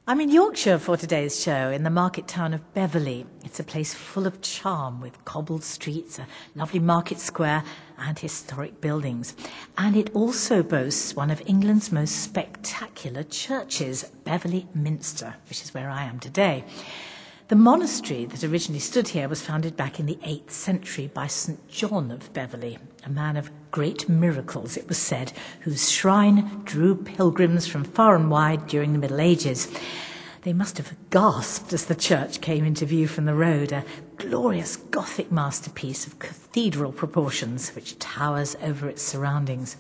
I'm in Yorkshire for today's show, in the market town of Beverley. It's a place full of charm with cobbled streets, a lovely market square and historic buildings. And it also boasts one of England's most spectacular churches, Beverley Minster, which is where I am today. The monastery that originally stood here was founded back in the 8th century by St. John of Beverley, a man of great miracles, it was said, whose shrine drew pilgrims from far and wide during the Middle Ages. They must have gasped as the church came into view from the road, a glorious Gothic masterpiece of cathedral proportions which towers over its surroundings.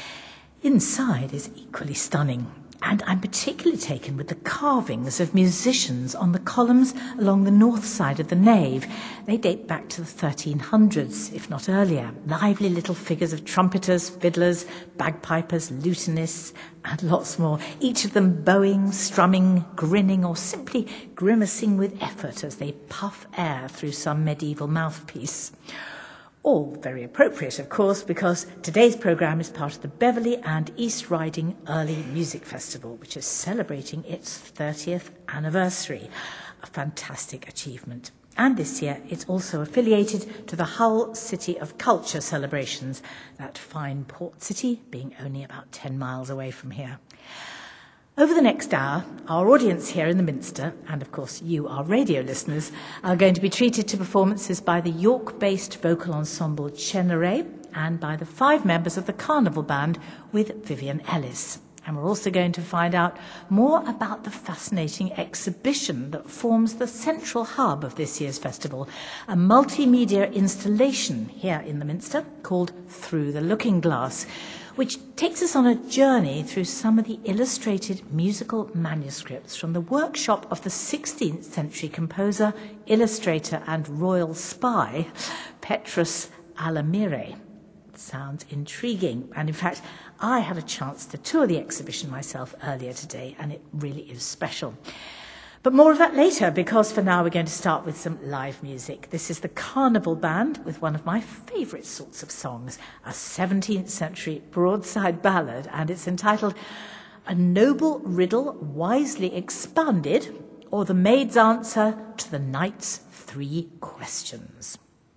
Inside is equally stunning. And I'm particularly taken with the carvings of musicians on the columns along the north side of the nave. They date back to the 1300s, if not earlier. Lively little figures of trumpeters, fiddlers, bagpipers, lutanists, and lots more. Each of them bowing, strumming, grinning, or simply grimacing with effort as they puff air through some medieval mouthpiece. All very appropriate, of course, because today's programme is part of the Beverley and East Riding Early Music Festival, which is celebrating its 30th anniversary. A fantastic achievement. And this year it's also affiliated to the Hull City of Culture celebrations, that fine port city being only about 10 miles away from here. Over the next hour, our audience here in the Minster, and of course you, our radio listeners, are going to be treated to performances by the York-based vocal ensemble Cheneray and by the 5 members of the Carnival Band with Vivian Ellis. And we're also going to find out more about the fascinating exhibition that forms the central hub of this year's festival, a multimedia installation here in the Minster called Through the Looking Glass, which takes us on a journey through some of the illustrated musical manuscripts from the workshop of the 16th century composer, illustrator and royal spy, Petrus Alamire. It sounds intriguing, and in fact, I had a chance to tour the exhibition myself earlier today, and it really is special. But more of that later, because for now we're going to start with some live music. This is the Carnival Band with one of my favourite sorts of songs, a 17th century broadside ballad, and it's entitled A Noble Riddle Wisely Expounded, or The Maid's Answer to the Knight's 3 Questions.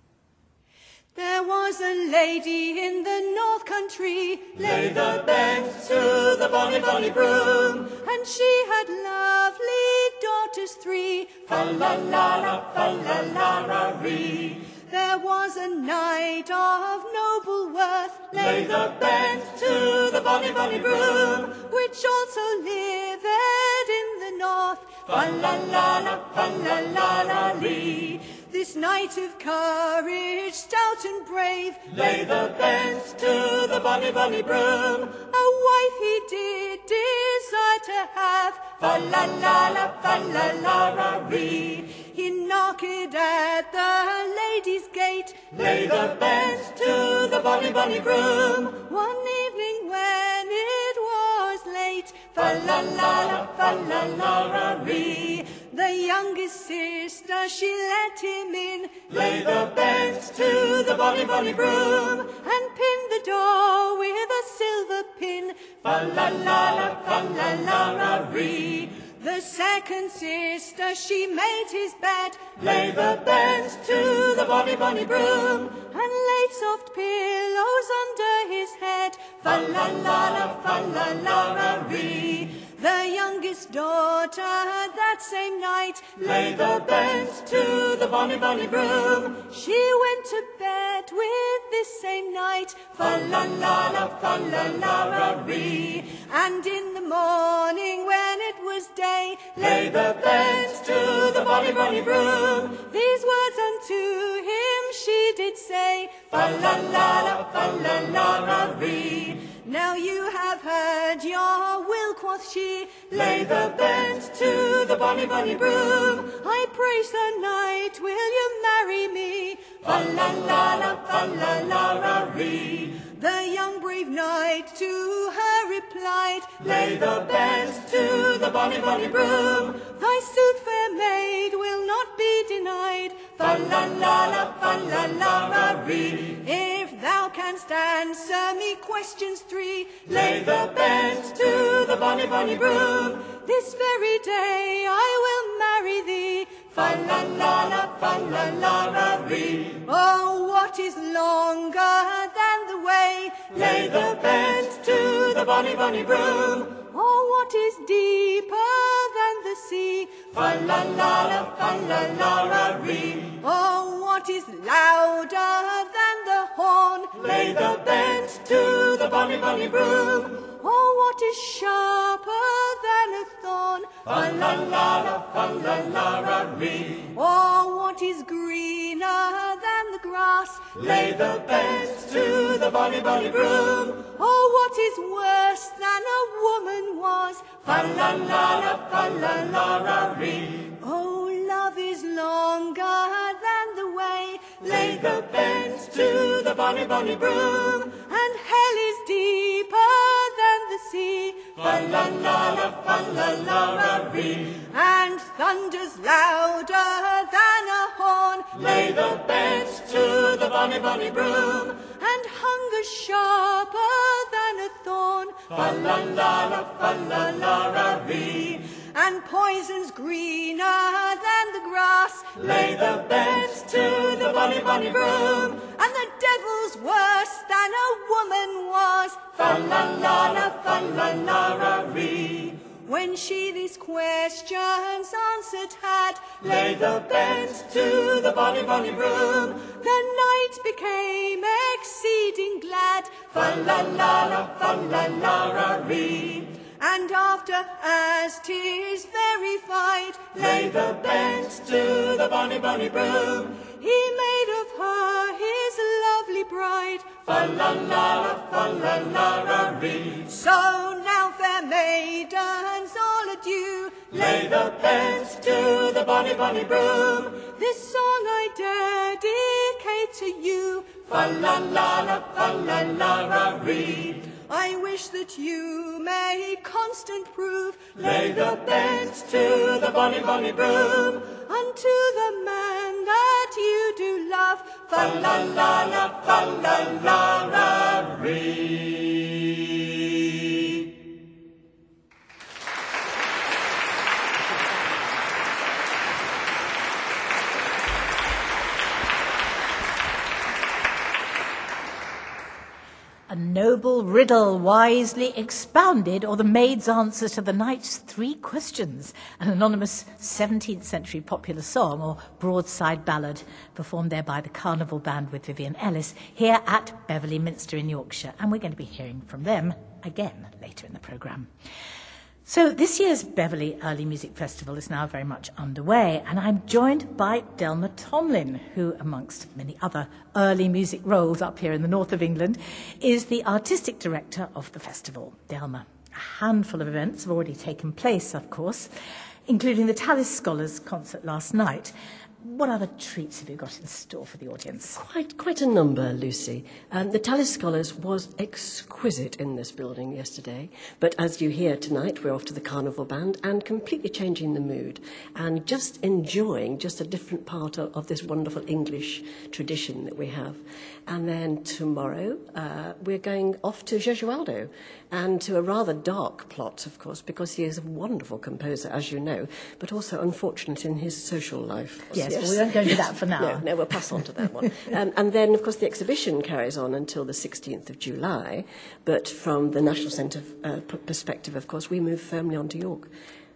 There was a lady in the north country, lay the bent to the bonny, bonny broom, and she had lovely daughters 3, fa-la-la-la, fa-la-la-la-ree. There was a knight of noble worth, lay the bent to the bonny, bonny broom, which also lived in the north, fa-la-la-la, fa-la-la-la-ree. This knight of courage, stout and brave, lay the bent to the bonny, bonny broom. A wife he did desire to have, fa-la-la-la, fa-la-la-la-ree. He knocked at the lady's gate, lay the bent to the bonny, bonny broom. One evening when it was late, fa-la-la-la, fa-la-la-la-ree. The youngest sister, she let him in, lay the bent to the bonny, bonny broom, and pinned the door with a silver pin, fa-la-la-la, fa-la-la-la-ree. The second sister, she made his bed, lay the bent to the bonny, bonny broom, and laid soft pillows under his head, fa-la-la-la, fa-la-la-la-ree. The youngest daughter that same night, lay the bent to the bonny, bonny broom. She went to bed with this same knight, fa-la-la-la, fa-la-la-la-ree. And in the morning when it was day, lay the bent to the bonny, bonny broom. These words unto him she did say, fa-la-la-la, fa-la-la-la-ree. Now you have heard your will, quoth she, lay the bent to the bonny, bonny broom. I pray, Sir Knight, will you marry me? Fa-la-la-la, fa-la-la-la-ree. The young brave knight to her replied, lay the bent to the bonny, bonny broom. Thy sooth, fair maid, will not be denied, fa-la-la-la, fa-la-la-la-ree. If thou canst answer me questions 3, lay the bent to the bonny, bonny broom. This very day I will marry thee. Fa-la-la-la, fa-la-la-la-ree. Oh, what is longer than the way? Lay the bed to the bonny, bonny broom. Oh, what is deeper than the sea? Fa-la-la-la, fa-la-la-la-ree. Oh, what is louder than the horn? Lay the bed to the bonny, bonny broom. Oh, what is sharper than a thorn? Fa-la-la-la, fa-la-la-la-ree. Oh, what is greener than the grass? Lay the bed to the bonny, bonny broom. Oh, what is worse than a woman was? Fa-la-la-la, fa-la-la-la-ree. Oh, love is longer than the way. Lay the bed to the bonny, bonny broom. And hell is deeper than the sea. Fa-la-la-la, fa-la-la-la-ree. And thunder's louder than a horn. Lay the bed to the bonny, bonny broom. And hunger's sharper than a thorn. Fa-la-la-la, fa-la-la-la-ree. And poison's greener than the grass. Lay the bed to the bonny, bonny broom. And the devil's worse than a woman was. Fa-la-la-la, fa-la-la-la-ree. When she these questions answered had, Lay the bed to the bonny, bonny broom. the night became exceeding glad. Fa-la-la-la, fa-la-la-la-ree. And after, as 'tis verified, Lay the bed to the bonny, bonny broom. he made of her his lovely bride. Fa-la-la-la, fa-la-la-la-ree. So now, fair maidens, all adieu. Lay the bed to the bonny, bonny broom. This song I dedicate to you. Fa-la-la-la, fa-la-la-la-ree. I wish that you may constant prove Lay the bed to the bonny, bonny broom. unto the man that you do love. Fa-la-la-la, fa-la-la-la-ree. A noble riddle wisely expounded, or the maid's answer to the knight's 3 questions, an anonymous 17th century popular song or broadside ballad performed there by the Carnival Band with Vivian Ellis here at Beverley Minster in Yorkshire. And we're going to be hearing from them again later in the programme. So this year's Beverley Early Music Festival is now very much underway, and I'm joined by Delma Tomlin, who, amongst many other early music roles up here in the north of England, is the artistic director of the festival. Delma, a handful of events have already taken place, of course, including the Tallis Scholars concert last night. What other treats have you got in store for the audience? Quite a number, Lucy. The Tallis Scholars was exquisite in this building yesterday, but as you hear tonight, we're off to the Carnival Band and completely changing the mood and just enjoying just a different part of this wonderful English tradition that we have. And then tomorrow, we're going off to Gesualdo and to a rather dark plot, of course, because he is a wonderful composer, as you know, but also unfortunate in his social life. Yes, well, we won't go into that for now. No, we'll pass on to that one. And then, of course, the exhibition carries on until the 16th of July, but from the National Centre perspective, of course, we move firmly on to York.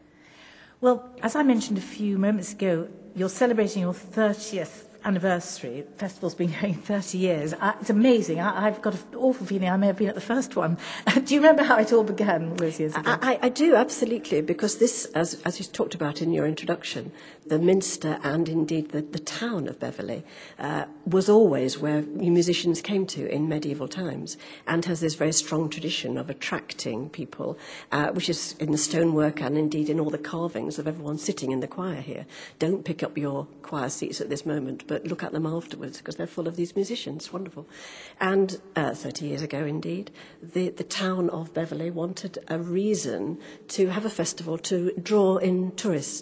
Well, as I mentioned a few moments ago, you're celebrating your 30th anniversary. The festival's been going 30 years. It's amazing. I've got an awful feeling I may have been at the first one. Do you remember how it all began all those years ago? I do, absolutely, because this, as you talked about in your introduction, the Minster and indeed the town of Beverley was always where musicians came to in medieval times and has this very strong tradition of attracting people, which is in the stonework and indeed in all the carvings of everyone sitting in the choir here. Don't pick up your choir seats at this moment, but look at them afterwards because they're full of these musicians. Wonderful. And 30 years ago, indeed, the town of Beverley wanted a reason to have a festival to draw in tourists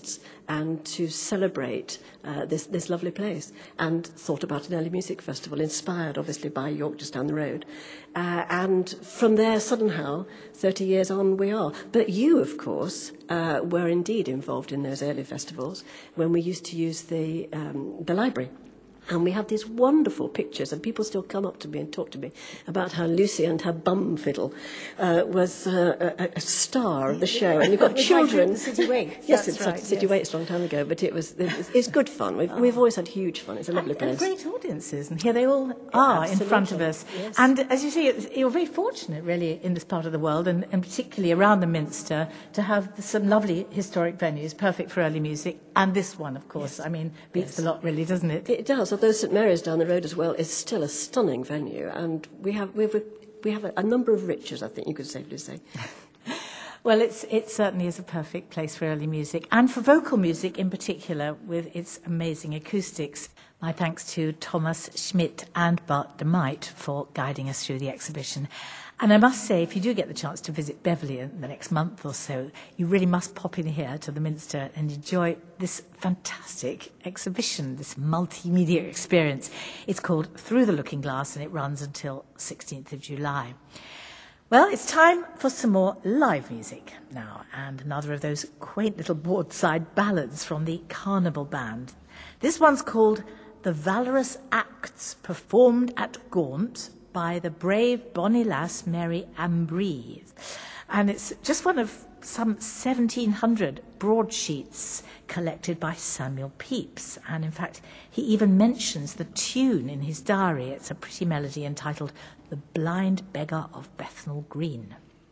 and to celebrate this lovely place, and thought about an early music festival, inspired obviously by York just down the road. And from there, Suddenhow, 30 years on, we are. But you, of course, were indeed involved in those early festivals when we used to use the library. And we have these wonderful pictures, and people still come up to me and talk to me about how Lucy and her bum fiddle was a star of the show. And you've got children. The City Waits. Yes, it's right, City Waits a long time ago, but it's good fun. We've always had huge fun. It's a lovely place. And great audiences, and here they all are in front of us. Yes. And as you see, you're very fortunate, really, in this part of the world, and particularly around the Minster, to have some lovely historic venues, perfect for early music, and this one, of course. Yes. I mean, beats a lot, really, doesn't it? It does. Although St Mary's down the road as well is still a stunning venue, and we have a number of riches, I think you could safely say. Well, it certainly is a perfect place for early music, and for vocal music in particular, with its amazing acoustics. My thanks to Thomas Schmidt and Bart de Might for guiding us through the exhibition. And I must say, if you do get the chance to visit Beverley in the next month or so, you really must pop in here to the Minster and enjoy this fantastic exhibition, this multimedia experience. It's called Through the Looking Glass, and it runs until 16th of July. Well, it's time for some more live music now, and another of those quaint little broadside ballads from the Carnival Band. This one's called The Valorous Acts, performed at Gaunt by the brave bonny lass Mary Ambree. And it's just one of some 1,700 broadsheets collected by Samuel Pepys. And in fact, he even mentions the tune in his diary. It's a pretty melody entitled The Blind Beggar of Bethnal Green.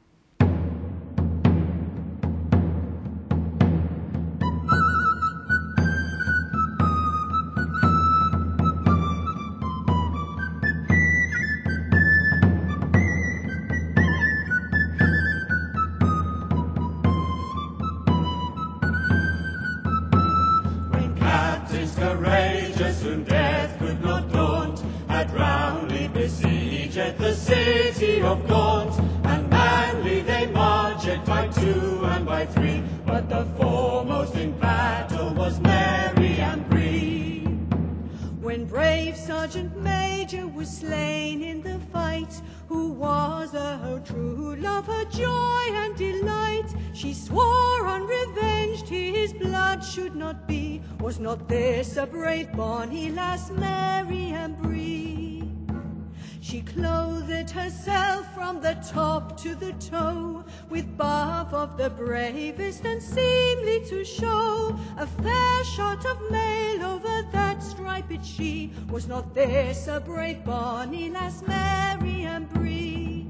Courageous whom death could not daunt, had roundly besieged the city of Gaunt, and manly they marched by 2 and by 3, but the foremost in battle was Mary Ambree. When brave Sergeant Major was slain in the fight, who was her true love, her joy and delight, she swore on revenge his blood should not be. Was not this a brave bonny lass, Mary Ambree? She clothed herself from the top to the toe with buff of the bravest and seemly to show a fair shot of mail over that striped she. Was not this a brave bonny lass, Mary Ambree?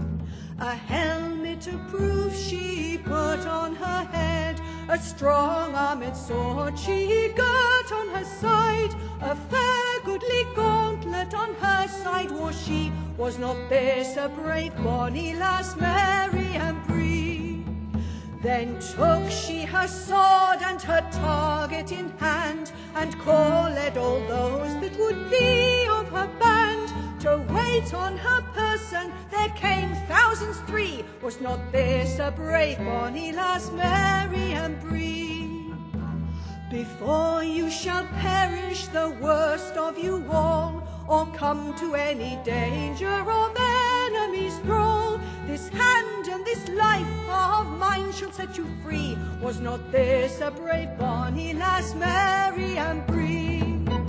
A helmet to prove she put on her head, a strong armed sword she girt on her side, a fair goodly gauntlet on her side wore she. Was not this a brave bonny lass, Mary Ambree? Then took she her sword and her target in hand, and called all those that would be of her band to wait on her person. There came thousands 3. Was not this a brave bonny lass, Mary Ambree? Before you shall perish the worst of you all, or come to any danger of enemy's thrall, this hand and this life of mine shall set you free. Was not this a brave bonny lass, Mary Ambree?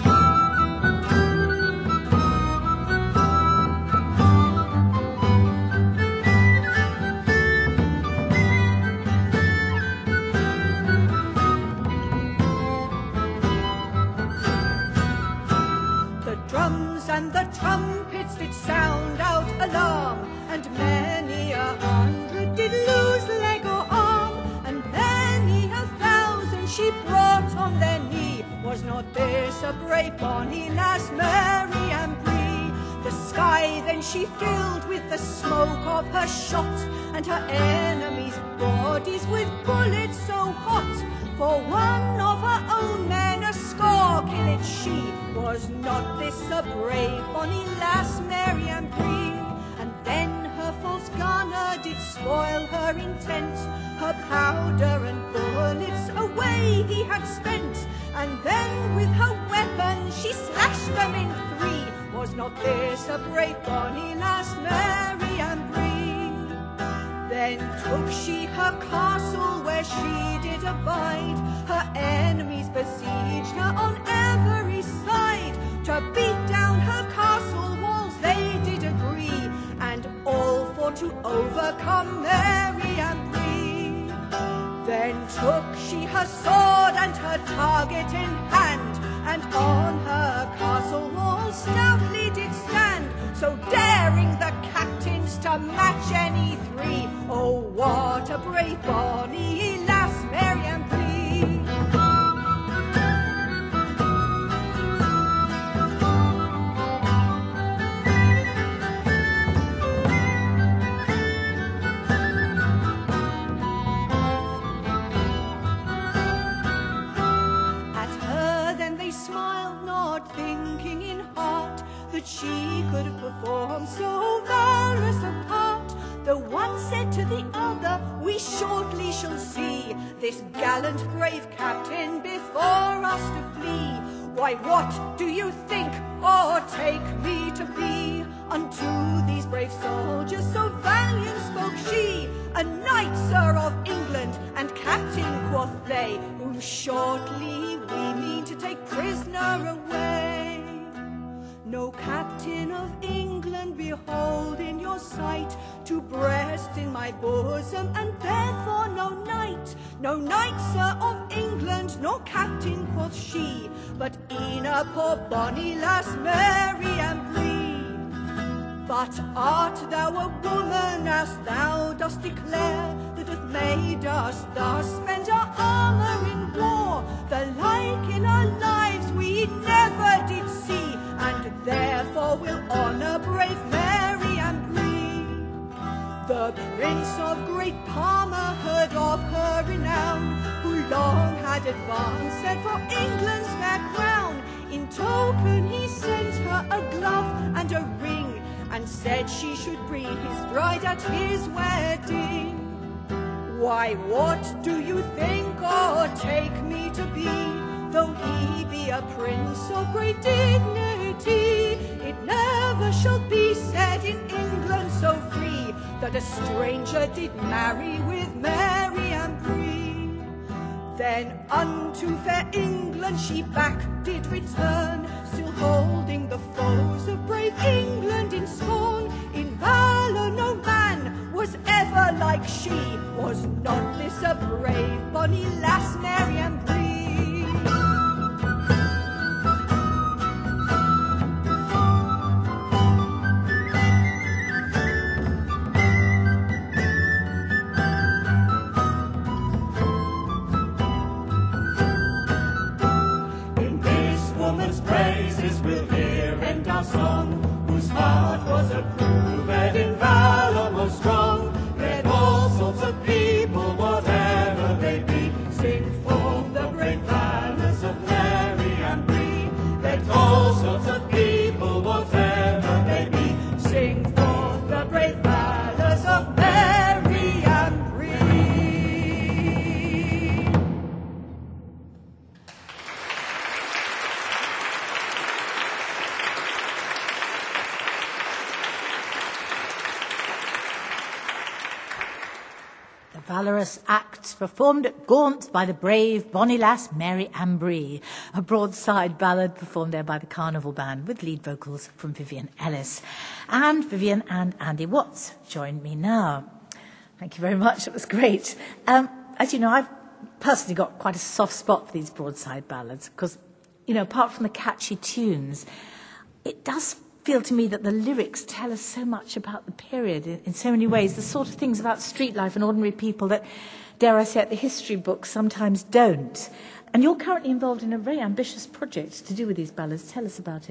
And the trumpets did sound out alarm, and many 100 did lose leg or arm, and many 1,000 she brought on their knee. Was not this a brave bonny lass, Mary Ambree? The sky then she filled with the smoke of her shot, and her enemies' bodies with bullets so hot. For one of her own men a score killed she. Was not this a brave bonny lass, Mary Ambree? And then her false gunner did spoil her intent, her powder and bullets away he had spent, and then with her weapon she slashed them in three. Was not this a brave bonny lass, Mary Ambree? Then took she her castle where she did abide. Her enemies besieged her on every side. To beat down her castle walls they did agree, and all for to overcome Mary Ambree. Then took she her sword and her target in hand, and on her castle wall stoutly did stand, so daring the captains to match any three. Oh, what a brave bonny lass, Mary Ambree! That she could perform so valorous a part. The one said to the other, we shortly shall see this gallant brave captain before us to flee. Why, what do you think, or take me to be? Unto these brave soldiers so valiant spoke she, a knight, sir, of England, and captain, quoth they, whom shortly we mean to take prisoner away. No captain of England behold in your sight, to breast in my bosom, and therefore no knight. No knight, sir, of England, nor captain, quoth she, but e'en a poor bonny lass, Mary Ambree. But art thou a woman, as thou dost declare, that hath made us thus spend our armour in war? The like in our lives we never did see, and therefore will honour brave Mary Ambree. The Prince of Great Parma heard of her renown, who long had advanced and for England's fair crown. In token he sent her a glove and a ring, and said she should be his bride at his wedding. Why, what do you think, or take me to be? Though he be a prince of great dignity, it never shall be said in England so free, that a stranger did marry with Mary Ambree. Then unto fair England she back did return, still holding the foes of brave England in scorn. In valour no man was ever like she. Was not this a brave bonny lass, Mary Ambree? We'll hear end our song, whose heart was approved in valour most strong. Let all sorts of people, whatever they be, sing forth the brave valours of Mary Ambree. Let all sorts of people, whatever they be, sing forth the brave valours of Mary Ambree. Valorous act performed at Gaunt by the brave bonny lass Mary Ambree, a broadside ballad performed there by the Carnival Band with lead vocals from Vivian Ellis. And Vivian and Andy Watts join me now. Thank you very much, it was great. As you know, I've personally got quite a soft spot for these broadside ballads because, you know, apart from the catchy tunes, it does feel to me that the lyrics tell us so much about the period in so many ways, the sort of things about street life and ordinary people that, dare I say it, the history books sometimes don't. And you're currently involved in a very ambitious project to do with these ballads. Tell us about it.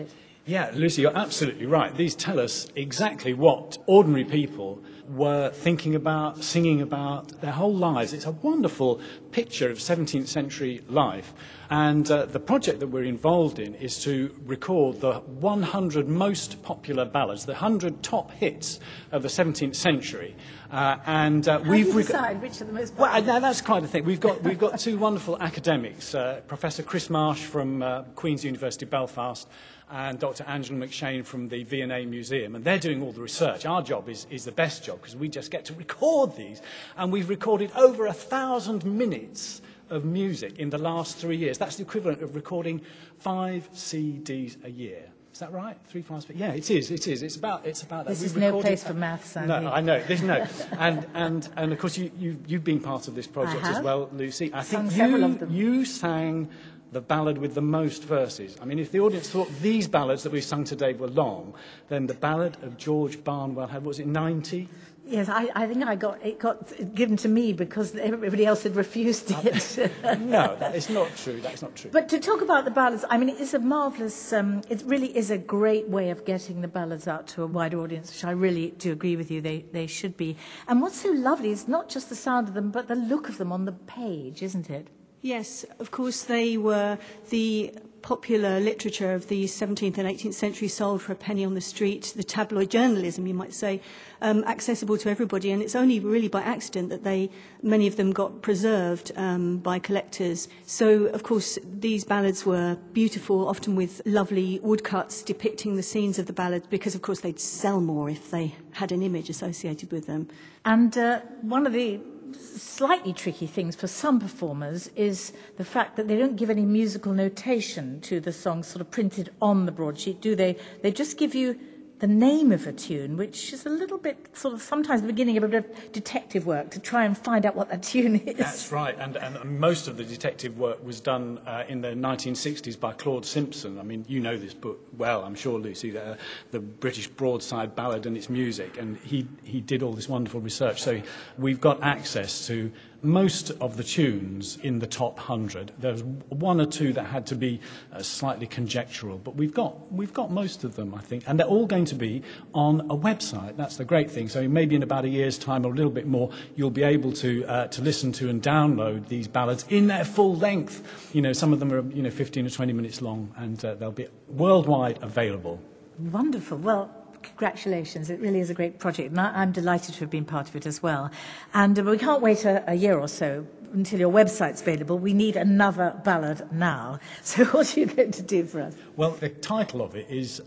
Yeah, Lucy, you're absolutely right. These tell us exactly what ordinary people were thinking about, singing about their whole lives. It's a wonderful picture of 17th century life. And the project that we're involved in is to record the 100 most popular ballads, the 100 top hits of the 17th century. How do you decide which are the most popular? Well, that's quite a thing. We've got two wonderful academics, Professor Chris Marsh from Queen's University Belfast and Dr. Angela McShane from the V&A Museum, and they're doing all the research. Our job is the best job because we just get to record these, and we've recorded over 1,000 minutes of music in the last 3 years. That's the equivalent of recording 5 CDs a year. Is that right? 3, 5, 6? Yeah, it is. It's about that. This is no place for maths, Andy. No, I know. There's no. And of course you've been part of this project as well, Lucy. I think several of them. You sang the ballad with the most verses. I mean, if the audience thought these ballads that we've sung today were long, then the ballad of George Barnwell had, was it 90? Yes, I think it got given to me because everybody else had refused it. No, that is not true. That's not true. But to talk about the ballads, I mean, it is a marvellous, it really is a great way of getting the ballads out to a wider audience, which I really do agree with you, they should be. And what's so lovely is not just the sound of them, but the look of them on the page, isn't it? Yes, of course, they were the popular literature of the 17th and 18th century, sold for a penny on the street, the tabloid journalism, you might say, accessible to everybody. And it's only really by accident that many of them got preserved by collectors. So, of course, these ballads were beautiful, often with lovely woodcuts depicting the scenes of the ballads, because, of course, they'd sell more if they had an image associated with them. And one of the slightly tricky things for some performers is the fact that they don't give any musical notation to the songs sort of printed on the broadsheet, do they? They just give you the name of a tune, which is a little bit sort of sometimes the beginning of a bit of detective work to try and find out what that tune is. That's right, and most of the detective work was done in the 1960s by Claude Simpson. I mean, you know this book well, I'm sure, Lucy, the British Broadside Ballad and its music, and he did all this wonderful research. So we've got access to most of the tunes in the top 100. There was one or two that had to be slightly conjectural, but we've got most of them, I think, and they're all going to be on a website. That's the great thing. So maybe in about a year's time or a little bit more, you'll be able to listen to and download these ballads in their full length. You know, some of them are 15 or 20 minutes long, and they'll be worldwide available. Wonderful. Well, congratulations. It really is a great project, and I'm delighted to have been part of it as well. And we can't wait a year or so until your website's available. We need another ballad now. So what are you going to do for us? Well, the title of it is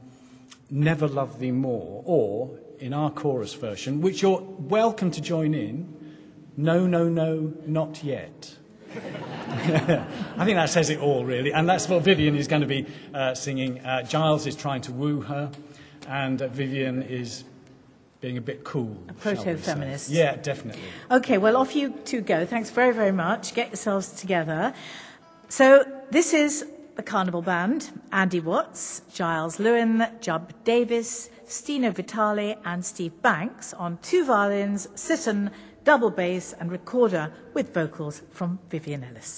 Never Love Thee More, or, in our chorus version, which you're welcome to join in, No, No, No, Not Yet. I think that says it all, really. And that's what Vivian is going to be singing. Giles is trying to woo her, and Vivian is being a bit cool. A proto-feminist. Yeah, definitely. OK, well, off you two go. Thanks very, very much. Get yourselves together. So this is the Carnival Band: Andy Watts, Giles Lewin, Jub Davis, Stino Vitale and Steve Banks on 2 violins, Sitten, double bass and recorder with vocals from Vivian Ellis.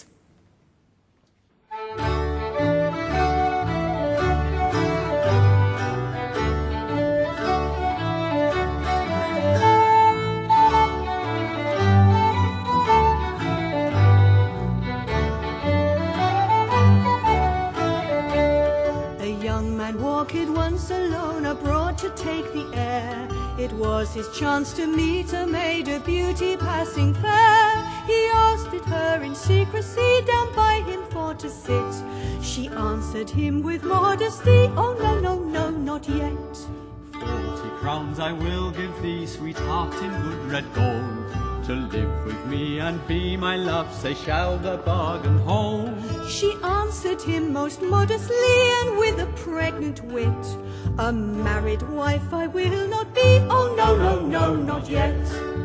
Walked once alone abroad to take the air. It was his chance to meet a maid, a beauty passing fair. He asked it her in secrecy down by him for to sit. She answered him with modesty, oh no, no, no, not yet. 40 crowns I will give thee, sweetheart, in good red gold. To live with me and be my love, say shall the bargain hold? She answered him most modestly and with a pregnant wit, a married wife I will not be, oh no, no, no, not yet.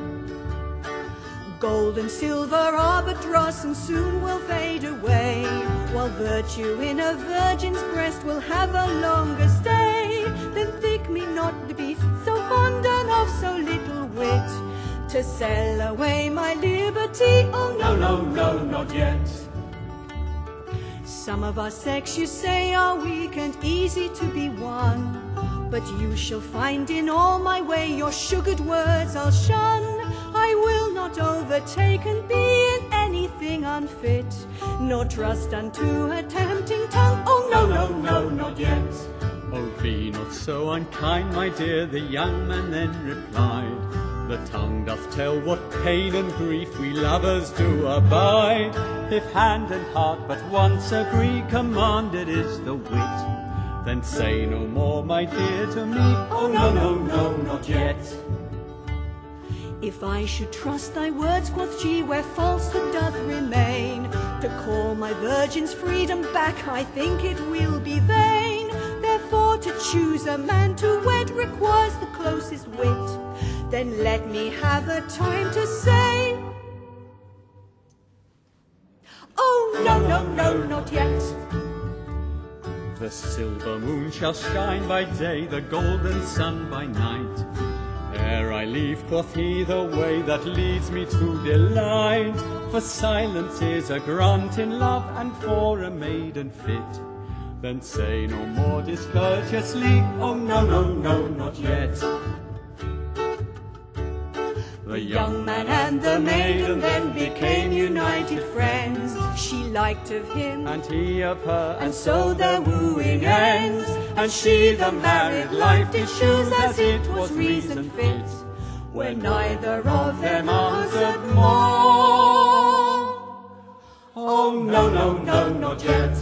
Gold and silver are but dross and soon will fade away, while virtue in a virgin's breast will have a longer stay. Then think me not the beast so fond and of so little wit, to sell away my liberty, oh no, no, no, not yet. Some of our sex, you say, are weak and easy to be won. But you shall find in all my way your sugared words I'll shun. I will not overtake and be in anything unfit, nor trust unto a tempting tongue. Oh, no, no, no, not yet. Oh, be not so unkind, my dear, the young man then replied. The tongue doth tell what pain and grief we lovers do abide. If hand and heart but once agree, commanded is the wit. Then say no more, my dear, to me. Oh, no, no, no, not yet. If I should trust thy words, quoth she, where falsehood doth remain, to call my virgin's freedom back, I think it will be vain. Therefore to choose a man to wed requires the closest wit. Then let me have a time to say, oh, no, no, no, not yet. The silver moon shall shine by day, the golden sun by night. Ere I leave, quoth he, the way that leads me to delight. For silence is a grant in love, and for a maiden fit. Then say no more discourteously, oh, no, no, no, not yet. The young man and the maiden then became united friends. She liked of him, and he of her, and so their wooing ends. And she the married life did choose as it was reason fit, where neither of them answered more. Oh, no, no, no, not yet.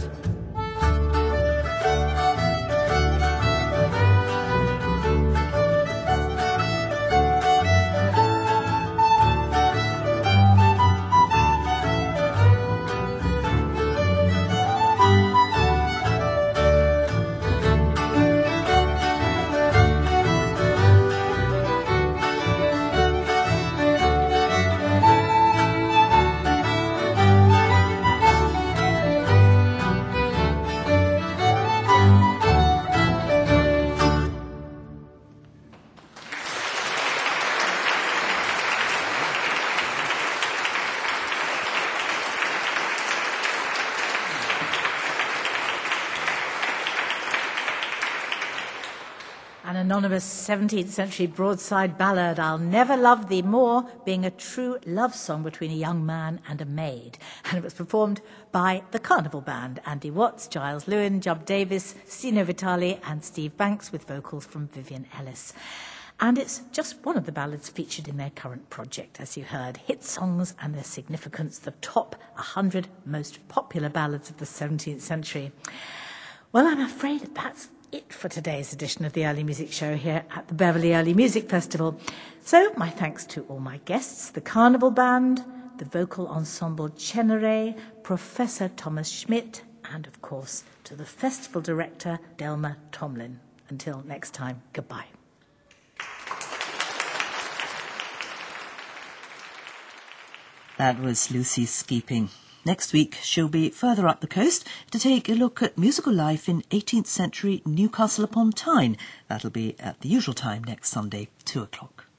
An anonymous 17th century broadside ballad, I'll Never Love Thee More, being a true love song between a young man and a maid. And it was performed by the Carnival Band, Andy Watts, Giles Lewin, Jub Davis, Stino Vitali and Steve Banks, with vocals from Vivian Ellis. And it's just one of the ballads featured in their current project, as you heard, Hit Songs and Their Significance, the top 100 most popular ballads of the 17th century. Well, I'm afraid that's it for today's edition of the Early Music Show here at the Beverley Early Music Festival. So my thanks to all my guests, the Carnival Band, the vocal ensemble Chenere, Professor Thomas Schmidt, and of course to the festival director Delma Tomlin. Until next time, goodbye. That was Lucy Skeeping. Next week, she'll be further up the coast to take a look at musical life in 18th century Newcastle upon Tyne. That'll be at the usual time next Sunday, 2 o'clock.